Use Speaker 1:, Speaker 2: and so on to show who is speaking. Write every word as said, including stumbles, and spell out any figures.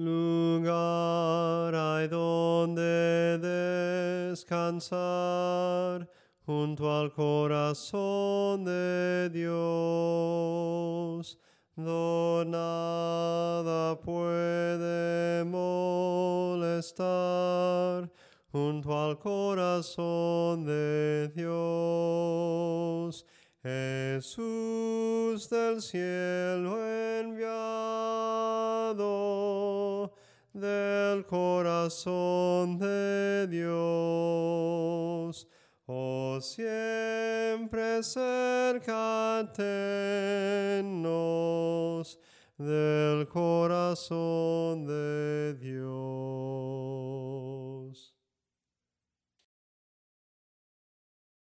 Speaker 1: lugar hay donde descansar junto al corazón de Dios, do nada puede molestar junto al corazón de Dios. Jesús del cielo enviado, del corazón de Dios, oh siempre cerca tennos del corazón de Dios.